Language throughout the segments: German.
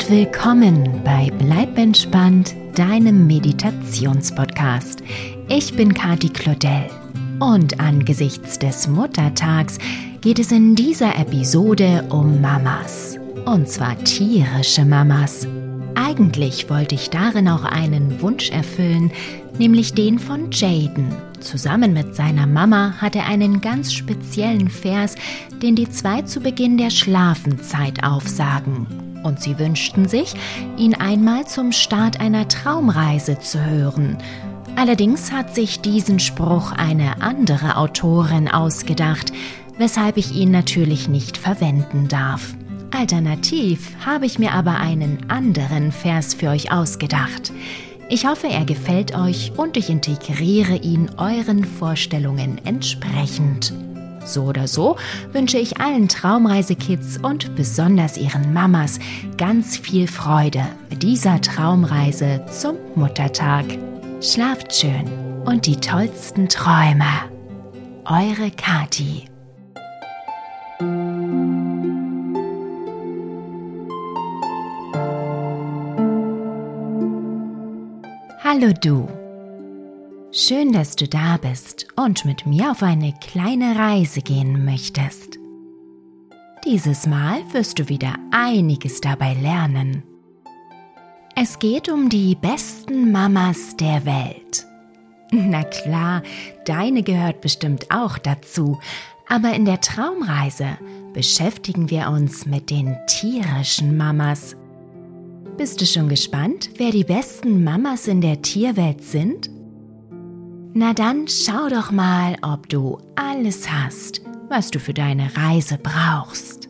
Willkommen bei Bleib entspannt, deinem Meditationspodcast. Ich bin Kati Claudel und angesichts des Muttertags geht es in dieser Episode um Mamas. Und zwar tierische Mamas. Eigentlich wollte ich darin auch einen Wunsch erfüllen, nämlich den von Jaden. Zusammen mit seiner Mama hat er einen ganz speziellen Vers, den die zwei zu Beginn der Schlafenszeit aufsagen. Und sie wünschten sich, ihn einmal zum Start einer Traumreise zu hören. Allerdings hat sich diesen Spruch eine andere Autorin ausgedacht, weshalb ich ihn natürlich nicht verwenden darf. Alternativ habe ich mir aber einen anderen Vers für euch ausgedacht. Ich hoffe, er gefällt euch und ich integriere ihn euren Vorstellungen entsprechend. So oder so wünsche ich allen Traumreisekids und besonders ihren Mamas ganz viel Freude mit dieser Traumreise zum Muttertag. Schlaft schön und die tollsten Träume. Eure Kati. Hallo du. Schön, dass du da bist und mit mir auf eine kleine Reise gehen möchtest. Dieses Mal wirst du wieder einiges dabei lernen. Es geht um die besten Mamas der Welt. Na klar, deine gehört bestimmt auch dazu, aber in der Traumreise beschäftigen wir uns mit den tierischen Mamas. Bist du schon gespannt, wer die besten Mamas in der Tierwelt sind? Na dann schau doch mal, ob du alles hast, was du für deine Reise brauchst.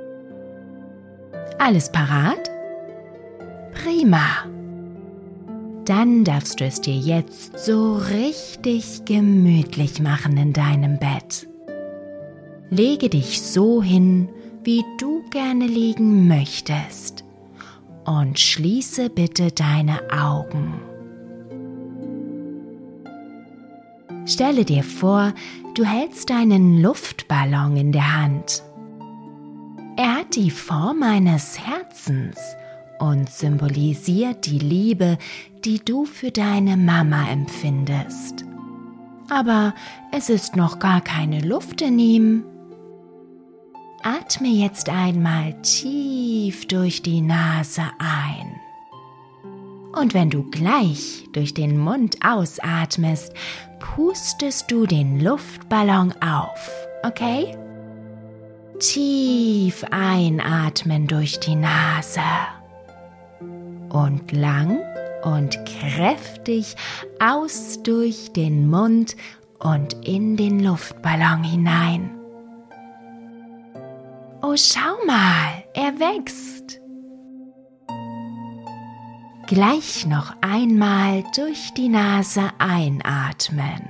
Alles parat? Prima! Dann darfst du es dir jetzt so richtig gemütlich machen in deinem Bett. Lege dich so hin, wie du gerne liegen möchtest. Und schließe bitte deine Augen. Stelle dir vor, du hältst einen Luftballon in der Hand. Er hat die Form eines Herzens und symbolisiert die Liebe, die du für deine Mama empfindest. Aber es ist noch gar keine Luft in ihm. Atme jetzt einmal tief durch die Nase ein. Und wenn du gleich durch den Mund ausatmest, pustest du den Luftballon auf, okay? Tief einatmen durch die Nase. Und lang und kräftig aus durch den Mund und in den Luftballon hinein. Oh, schau mal, er wächst. Gleich noch einmal durch die Nase einatmen.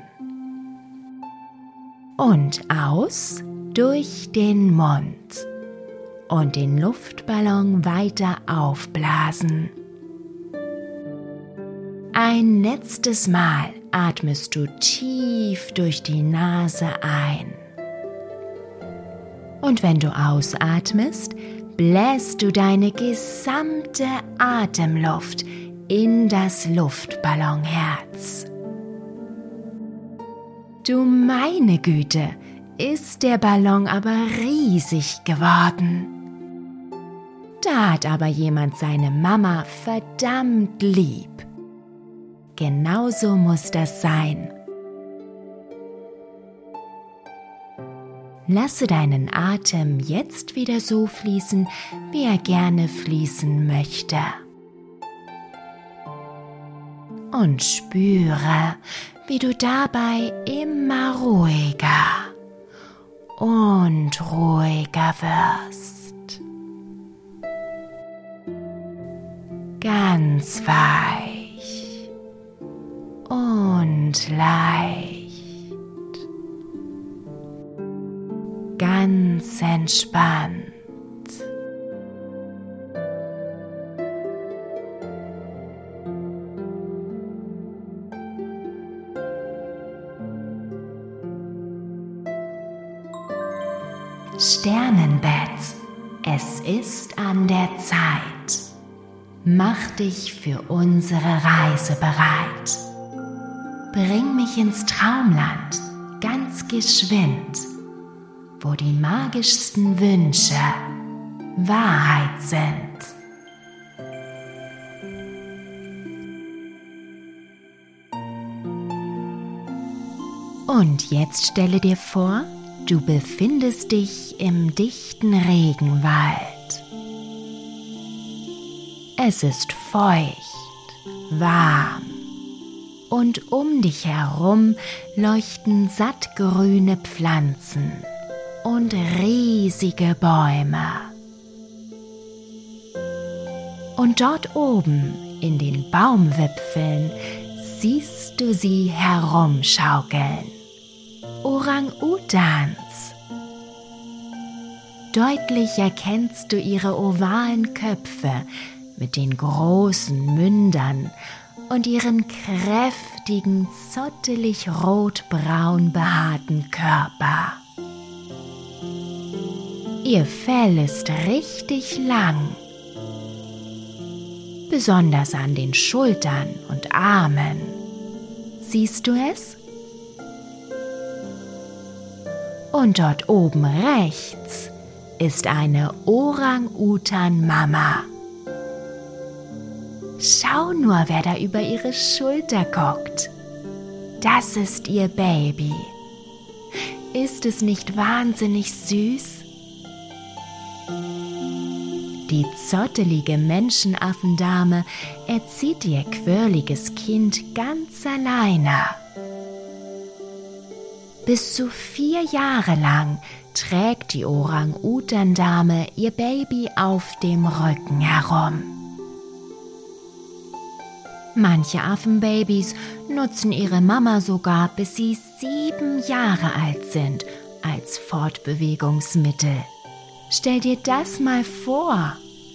Und aus durch den Mund. Und den Luftballon weiter aufblasen. Ein letztes Mal atmest du tief durch die Nase ein. Und wenn du ausatmest, bläst du deine gesamte Atemluft in das Luftballonherz. Du meine Güte, ist der Ballon aber riesig geworden. Da hat aber jemand seine Mama verdammt lieb. Genauso muss das sein. Lasse deinen Atem jetzt wieder so fließen, wie er gerne fließen möchte. Und spüre, wie du dabei immer ruhiger und ruhiger wirst. Ganz weich und leicht. Ganz entspannt. Sternenbett, es ist an der Zeit. Mach dich für unsere Reise bereit. Bring mich ins Traumland, ganz geschwind, wo die magischsten Wünsche Wahrheit sind. Und jetzt stelle dir vor, du befindest dich im dichten Regenwald. Es ist feucht, warm und um dich herum leuchten sattgrüne Pflanzen und riesige Bäume. Und dort oben in den Baumwipfeln siehst du sie herumschaukeln. Orang-Utans. Deutlich erkennst du ihre ovalen Köpfe mit den großen Mündern und ihren kräftigen, zottelig rotbraun behaarten Körper. Ihr Fell ist richtig lang, besonders an den Schultern und Armen. Siehst du es? Und dort oben rechts ist eine Orang-Utan-Mama. Schau nur, wer da über ihre Schulter guckt. Das ist ihr Baby. Ist es nicht wahnsinnig süß? Die zottelige Menschenaffendame erzieht ihr quirliges Kind ganz alleine. Bis zu 4 Jahre lang trägt die Orang-Utan-Dame ihr Baby auf dem Rücken herum. Manche Affenbabys nutzen ihre Mama sogar, bis sie 7 Jahre alt sind, als Fortbewegungsmittel. Stell dir das mal vor.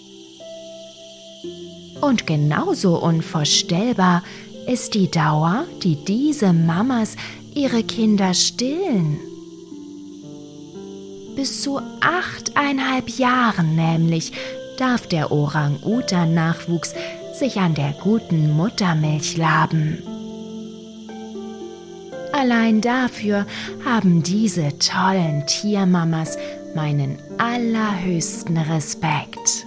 Und genauso unvorstellbar ist die Dauer, die diese Mamas ihre Kinder stillen. Bis zu 8,5 Jahren nämlich darf der Orang-Utan-Nachwuchs sich an der guten Muttermilch laben. Allein dafür haben diese tollen Tiermamas meinen allerhöchsten Respekt.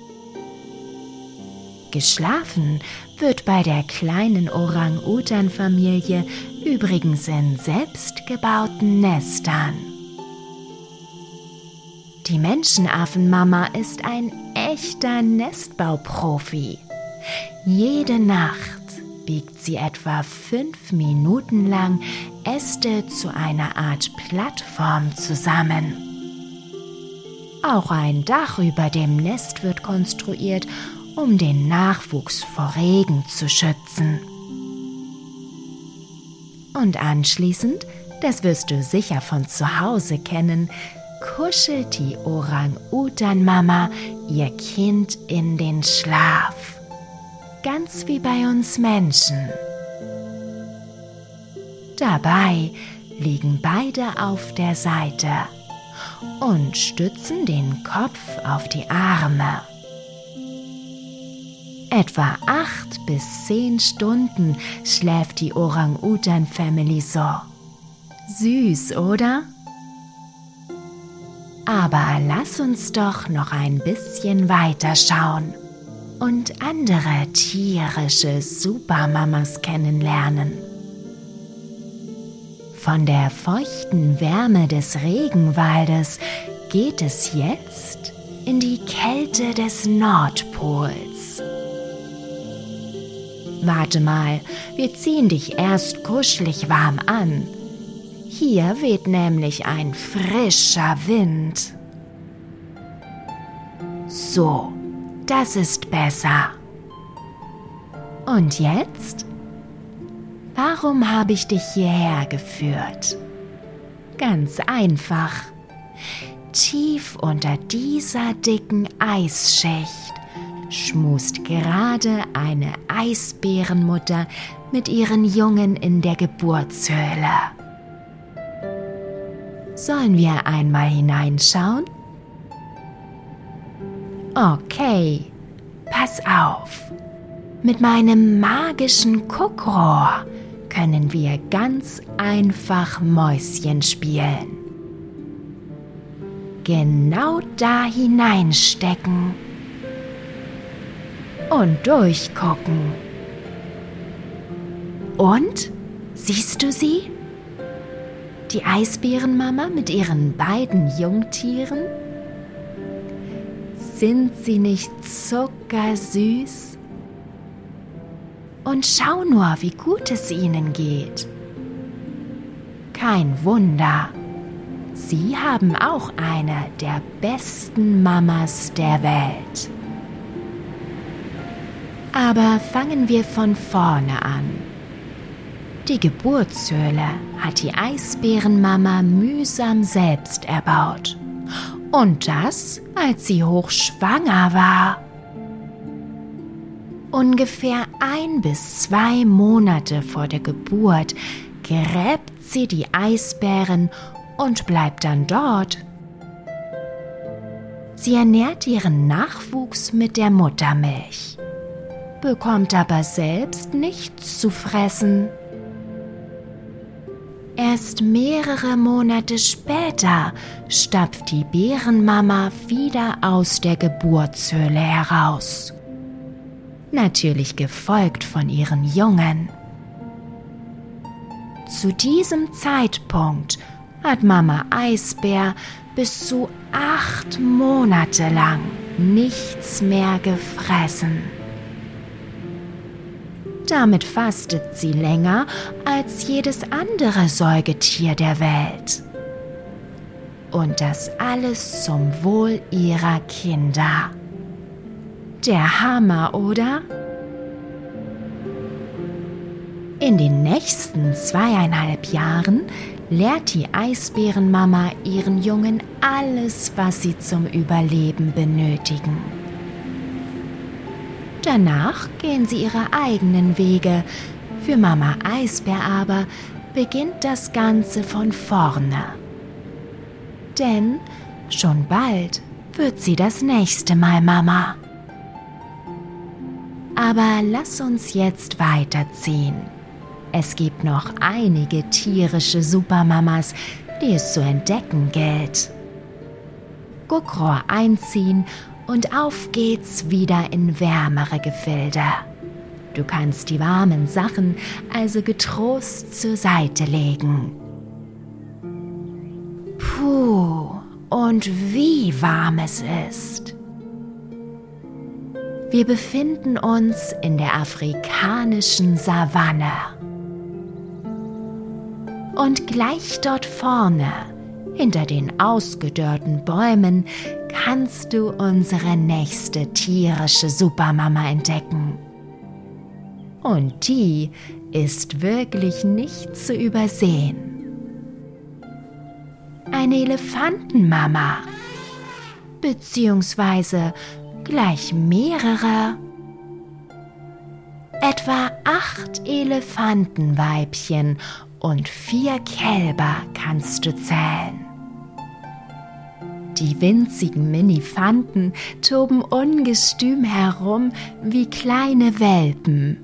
Geschlafen wird bei der kleinen Orang-Utan-Familie übrigens in selbstgebauten Nestern. Die Menschenaffenmama ist ein echter Nestbauprofi. Jede Nacht biegt sie etwa 5 Minuten lang Äste zu einer Art Plattform zusammen. Auch ein Dach über dem Nest wird konstruiert, um den Nachwuchs vor Regen zu schützen. Und anschließend, das wirst du sicher von zu Hause kennen, kuschelt die Orang-Utan-Mama ihr Kind in den Schlaf. Ganz wie bei uns Menschen. Dabei liegen beide auf der Seite und stützen den Kopf auf die Arme. Etwa 8 bis 10 Stunden schläft die Orang-Utan-Family so. Süß, oder? Aber lass uns doch noch ein bisschen weiter schauen und andere tierische Supermamas kennenlernen. Von der feuchten Wärme des Regenwaldes geht es jetzt in die Kälte des Nordpols. Warte mal, wir ziehen dich erst kuschelig warm an. Hier weht nämlich ein frischer Wind. So, das ist besser. Und jetzt? Warum habe ich dich hierher geführt? Ganz einfach. Tief unter dieser dicken Eisschicht schmust gerade eine Eisbärenmutter mit ihren Jungen in der Geburtshöhle. Sollen wir einmal hineinschauen? Okay, pass auf. Mit meinem magischen Guckrohr können wir ganz einfach Mäuschen spielen. Genau da hineinstecken und durchgucken. Und? Siehst du sie? Die Eisbärenmama mit ihren beiden Jungtieren? Sind sie nicht zuckersüß? Und schau nur, wie gut es ihnen geht. Kein Wunder, sie haben auch eine der besten Mamas der Welt. Aber fangen wir von vorne an. Die Geburtshöhle hat die Eisbärenmama mühsam selbst erbaut. Und das, als sie hochschwanger war. Ungefähr 1 bis 2 Monate vor der Geburt gräbt sie die Eisbären und bleibt dann dort. Sie ernährt ihren Nachwuchs mit der Muttermilch, bekommt aber selbst nichts zu fressen. Erst mehrere Monate später stapft die Bärenmama wieder aus der Geburtshöhle heraus. Natürlich gefolgt von ihren Jungen. Zu diesem Zeitpunkt hat Mama Eisbär bis zu 8 Monate lang nichts mehr gefressen. Damit fastet sie länger als jedes andere Säugetier der Welt. Und das alles zum Wohl ihrer Kinder. Der Hammer, oder? In den nächsten 2,5 Jahren lehrt die Eisbärenmama ihren Jungen alles, was sie zum Überleben benötigen. Danach gehen sie ihre eigenen Wege. Für Mama Eisbär aber beginnt das Ganze von vorne. Denn schon bald wird sie das nächste Mal Mama. Aber lass uns jetzt weiterziehen. Es gibt noch einige tierische Supermamas, die es zu entdecken gilt. Guckrohr einziehen und auf geht's wieder in wärmere Gefilde. Du kannst die warmen Sachen also getrost zur Seite legen. Puh, und wie warm es ist. Wir befinden uns in der afrikanischen Savanne. Und gleich dort vorne, hinter den ausgedörrten Bäumen, kannst du unsere nächste tierische Supermama entdecken. Und die ist wirklich nicht zu übersehen. Eine Elefantenmama, beziehungsweise gleich mehrere. Etwa 8 Elefantenweibchen und 4 Kälber kannst du zählen. Die winzigen Minifanten toben ungestüm herum wie kleine Welpen.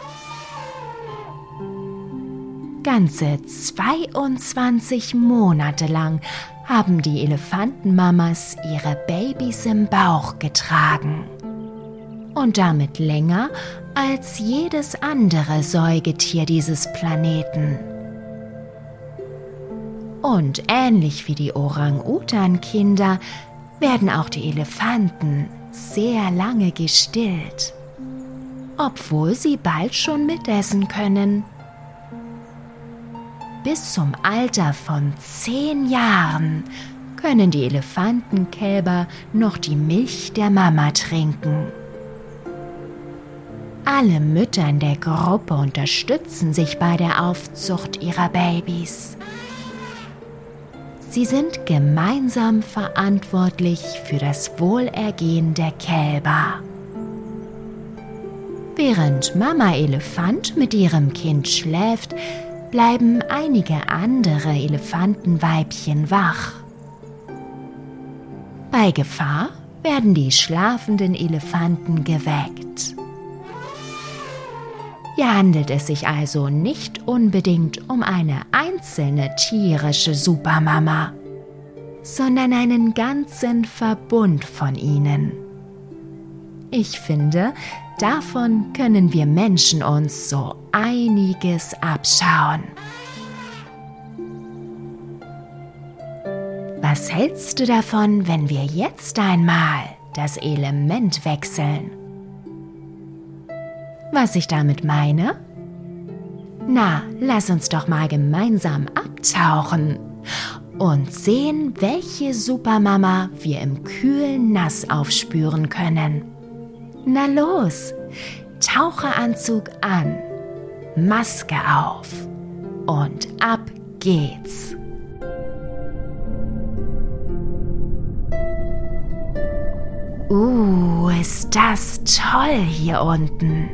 Ganze 22 Monate lang haben die Elefantenmamas ihre Babys im Bauch getragen. Und damit länger als jedes andere Säugetier dieses Planeten. Und ähnlich wie die Orang-Utan-Kinder werden auch die Elefanten sehr lange gestillt, obwohl sie bald schon mitessen können. Bis zum Alter von 10 Jahren können die Elefantenkälber noch die Milch der Mama trinken. Alle Mütter in der Gruppe unterstützen sich bei der Aufzucht ihrer Babys. Sie sind gemeinsam verantwortlich für das Wohlergehen der Kälber. Während Mama Elefant mit ihrem Kind schläft, bleiben einige andere Elefantenweibchen wach. Bei Gefahr werden die schlafenden Elefanten geweckt. Hier handelt es sich also nicht unbedingt um eine einzelne tierische Supermama, sondern einen ganzen Verbund von ihnen. Ich finde, davon können wir Menschen uns so einiges abschauen. Was hältst du davon, wenn wir jetzt einmal das Element wechseln? Was ich damit meine? Na, lass uns doch mal gemeinsam abtauchen und sehen, welche Supermama wir im kühlen Nass aufspüren können. Na los, Taucheranzug an, Maske auf und ab geht's. Ist das toll hier unten.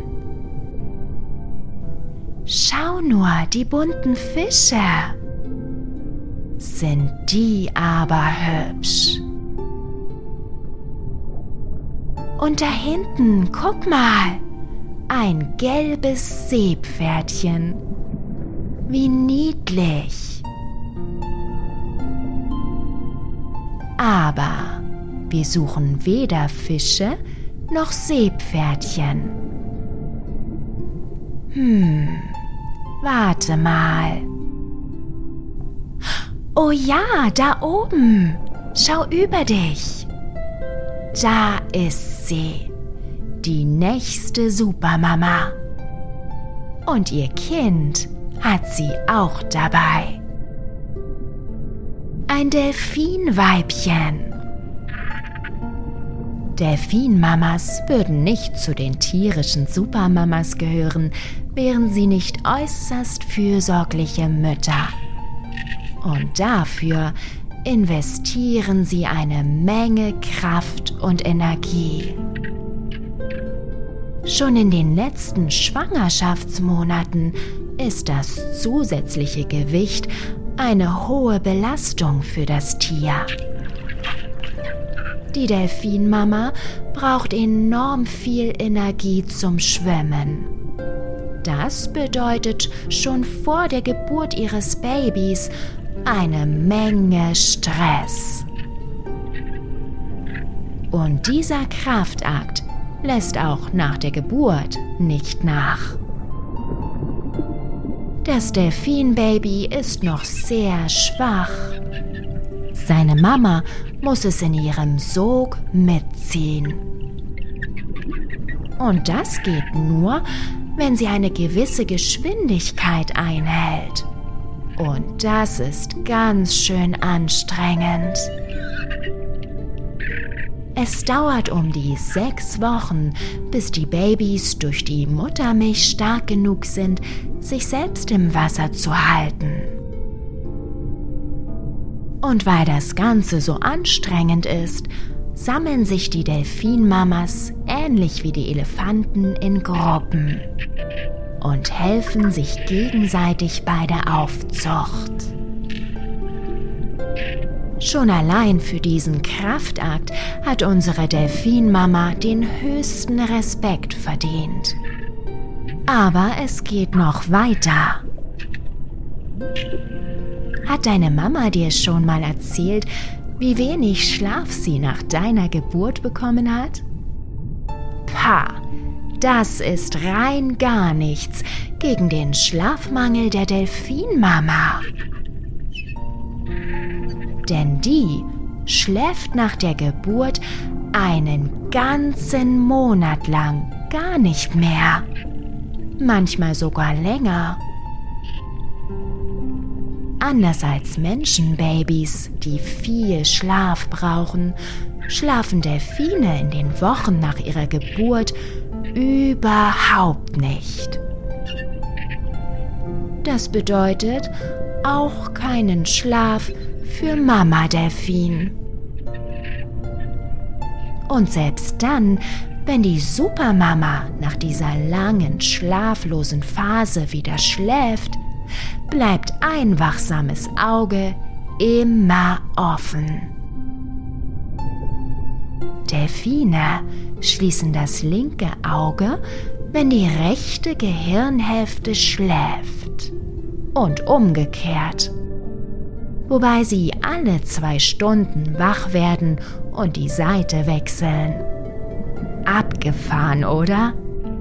Schau nur, die bunten Fische. Sind die aber hübsch. Und da hinten, guck mal, ein gelbes Seepferdchen. Wie niedlich. Aber wir suchen weder Fische noch Seepferdchen. Warte mal. Oh ja, da oben. Schau über dich. Da ist sie, die nächste Supermama. Und ihr Kind hat sie auch dabei. Ein Delfinweibchen. Delfinmamas würden nicht zu den tierischen Supermamas gehören, wären sie nicht äußerst fürsorgliche Mütter. Und dafür investieren sie eine Menge Kraft und Energie. Schon in den letzten Schwangerschaftsmonaten ist das zusätzliche Gewicht eine hohe Belastung für das Tier. Die Delfinmama braucht enorm viel Energie zum Schwimmen. Das bedeutet schon vor der Geburt ihres Babys eine Menge Stress. Und dieser Kraftakt lässt auch nach der Geburt nicht nach. Das Delfinbaby ist noch sehr schwach. Seine Mama muss es in ihrem Sog mitziehen. Und das geht nur, wenn sie eine gewisse Geschwindigkeit einhält. Und das ist ganz schön anstrengend. Es dauert um die 6 Wochen, bis die Babys durch die Muttermilch stark genug sind, sich selbst im Wasser zu halten. Und weil das Ganze so anstrengend ist, sammeln sich die Delfinmamas ähnlich wie die Elefanten in Gruppen und helfen sich gegenseitig bei der Aufzucht. Schon allein für diesen Kraftakt hat unsere Delfinmama den höchsten Respekt verdient. Aber es geht noch weiter. Hat deine Mama dir schon mal erzählt, wie wenig Schlaf sie nach deiner Geburt bekommen hat? Pah, das ist rein gar nichts gegen den Schlafmangel der Delfinmama. Denn die schläft nach der Geburt einen ganzen Monat lang gar nicht mehr. Manchmal sogar länger. Anders als Menschenbabys, die viel Schlaf brauchen, schlafen Delfine in den Wochen nach ihrer Geburt überhaupt nicht. Das bedeutet auch keinen Schlaf für Mama Delfin. Und selbst dann, wenn die Supermama nach dieser langen, schlaflosen Phase wieder schläft, bleibt ein wachsames Auge immer offen. Delfine schließen das linke Auge, wenn die rechte Gehirnhälfte schläft und umgekehrt, wobei sie alle 2 Stunden wach werden und die Seite wechseln. Abgefahren, oder?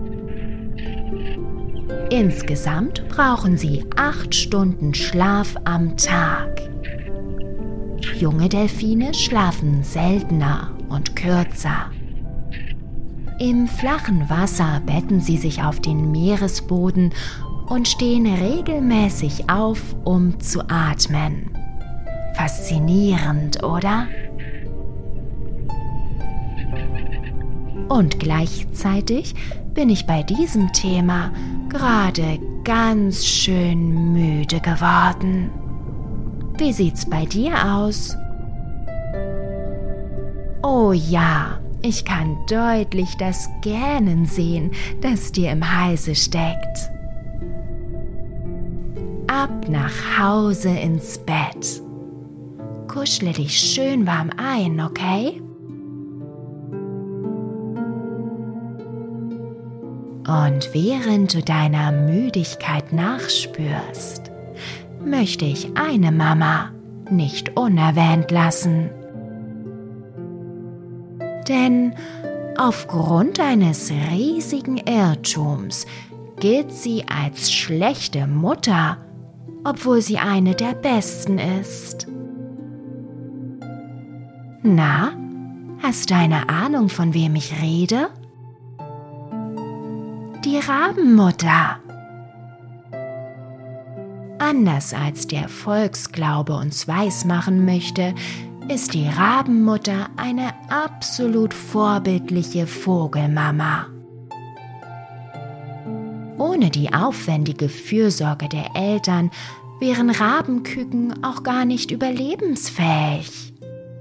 Insgesamt brauchen sie 8 Stunden Schlaf am Tag. Junge Delfine schlafen seltener und kürzer. Im flachen Wasser betten sie sich auf den Meeresboden und stehen regelmäßig auf, um zu atmen. Faszinierend, oder? Und gleichzeitig bin ich bei diesem Thema gerade ganz schön müde geworden. Wie sieht's bei dir aus? Oh ja, ich kann deutlich das Gähnen sehen, das dir im Halse steckt. Ab nach Hause ins Bett. Kuschle dich schön warm ein, okay? Und während du deiner Müdigkeit nachspürst, möchte ich eine Mama nicht unerwähnt lassen. Denn aufgrund eines riesigen Irrtums gilt sie als schlechte Mutter, obwohl sie eine der besten ist. Na, hast du eine Ahnung, von wem ich rede? Die Rabenmutter. Anders als der Volksglaube uns weismachen möchte, ist die Rabenmutter eine absolut vorbildliche Vogelmama. Ohne die aufwendige Fürsorge der Eltern wären Rabenküken auch gar nicht überlebensfähig.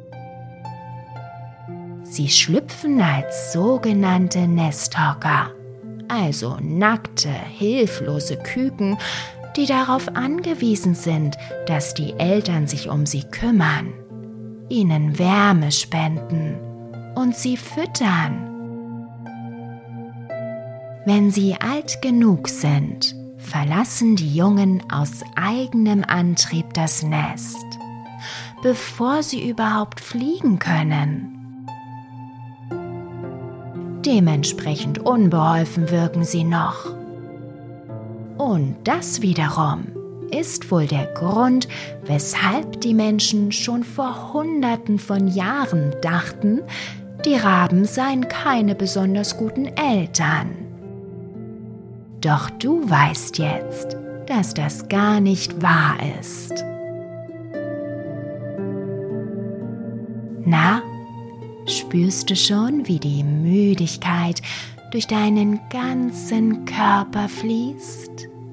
Sie schlüpfen als sogenannte Nesthocker, also nackte, hilflose Küken, die darauf angewiesen sind, dass die Eltern sich um sie kümmern, ihnen Wärme spenden und sie füttern. Wenn sie alt genug sind, verlassen die Jungen aus eigenem Antrieb das Nest, bevor sie überhaupt fliegen können. Dementsprechend unbeholfen wirken sie noch. Und das wiederum ist wohl der Grund, weshalb die Menschen schon vor Hunderten von Jahren dachten, die Raben seien keine besonders guten Eltern. Doch du weißt jetzt, dass das gar nicht wahr ist. Na, spürst du schon, wie die Müdigkeit durch deinen ganzen Körper fließt?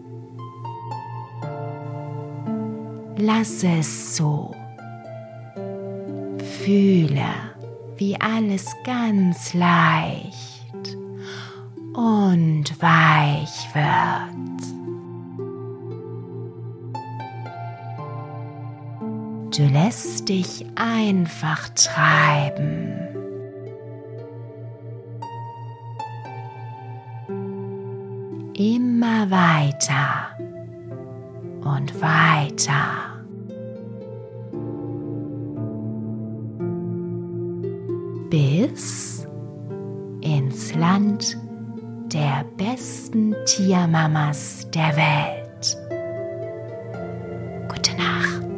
Lass es so. Fühle, wie alles ganz leicht und weich wird. Du lässt dich einfach treiben. Immer weiter und weiter. Bis ins Land der besten Tiermamas der Welt. Gute Nacht.